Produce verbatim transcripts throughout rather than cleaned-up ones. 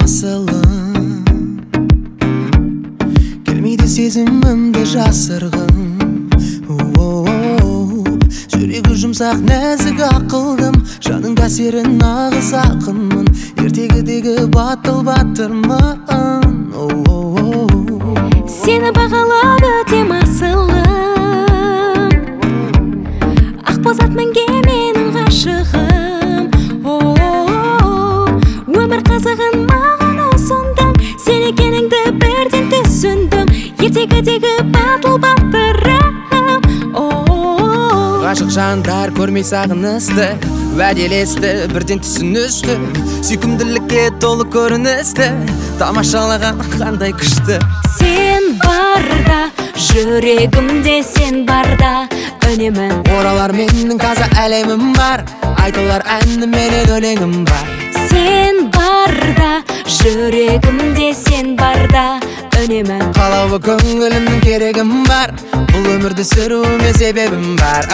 асылым, келмейді сезімімді жасырғым. Жүрегі жұмсақ нәзік ақылдым, жаның әсерін нағыз ақынмын, ертегідегі батыл батырмын. Сені бағалап өтем асылым, ақбоз ат мінге менің ғашығым. Өмір қызығын маған ұсындың, сен екеніңді бірден түсіндім, ертегідегі батыл батырым. Ғашық жандар көрмей сағынысты, уәделесті, бірден түсіністі, сүйкімділікке толы көріністі, тамашалаған қандай күшті. Сен барда, жүрегімде сен барда, үнемі оралар менің таза әлемім бар, айтылар әнім менен өлеңім бар. Сен барда, жүрегімде сен барда, үнемі қалауы көңілімнің керегім бар, бұл өмірді сүруіме себебім бар.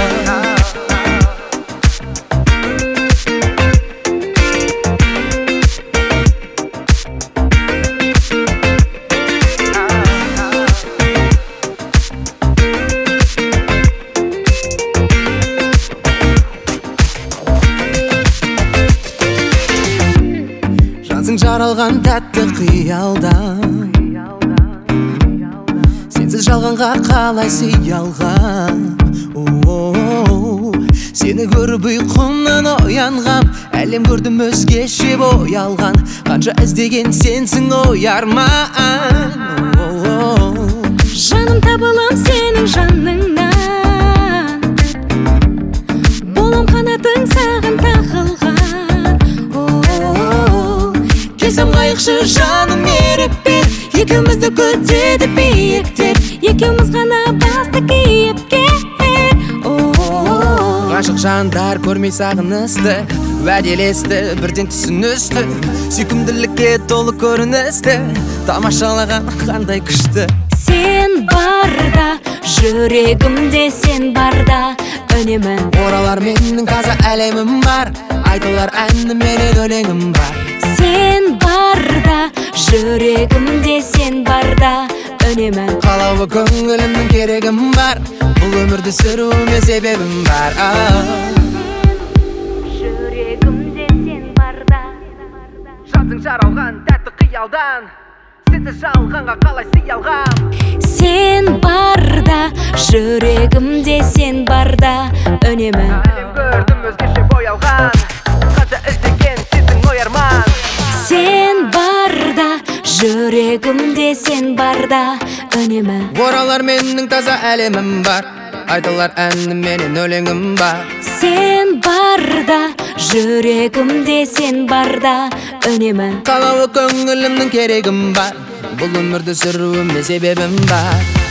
Жансың жаралған тәтті қиялдан, сенсіз жалғанға қалай сиялғам. Сені көріп ұйқымнан оянғам, әлем көрдім өзгеше боялған, қанша іздеген сенсің ой арман. Жаным табылам сенің жаныңнан, болам қанатың саған тағылған. Келсем қайықшы жаным ерікпен, екеумізді көтеді биіктер, екеуміз ғана басты кейіпкер. Ғашық жандар көрмей сағынысты, уәделесті, бірден түсіністі, сүйкімділікке толы көріністі, тамашалаған қандай күшті. Сен барда, жүрегімде сен барда, үнемі оралар менің таза әлемім бар, айтылар әнім менен өлеңім бар. Сен барда, жүрегімде сен барда, үнемі қалауы көңілімнің керегім бар, бұл өмірді сүруіме себебім бар. Жүрегімде сен барда, жансың жаралған тәтті қиялдан, сенсіз жалғанға қалай сиялғам. Сен барда, жүрегімде сен барда, үнемі әлем көрдім өзгеше боялған, қанша іздеген сенсің ой арман. Сен барда, жүрегімде сен барда, үнемі оралар менің таза әлемім бар, айтылар әнім менен өлеңім бар. Сен барда, жүрегімде сен барда, үнемі қалауы көңілімнің керегім бар, бұл өмірді сүруіме себебім бар.